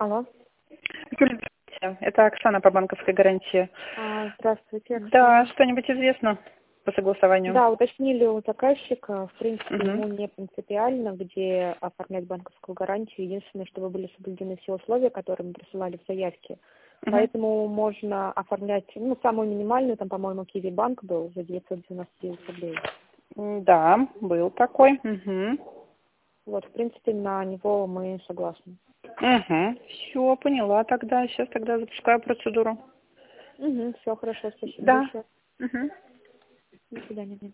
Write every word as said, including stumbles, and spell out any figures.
Алло. Юлия, здравствуйте. Это Оксана по банковской гарантии. А, Здравствуйте. Да, что-нибудь известно по согласованию? Да, уточнили у заказчика, в принципе, Угу. ему не принципиально, где оформлять банковскую гарантию. Единственное, чтобы были соблюдены все условия, которые мы присылали в заявке. Угу. Поэтому можно оформлять, ну, самую минимальную, там, по-моему, Киви-банк был за девятьсот девяносто девять рублей. Да, был такой. Угу. Вот, в принципе, на него мы согласны. Угу. Все, поняла тогда. Сейчас тогда запускаю процедуру. Угу, все хорошо, спасибо Да. большое. Угу. До свидания.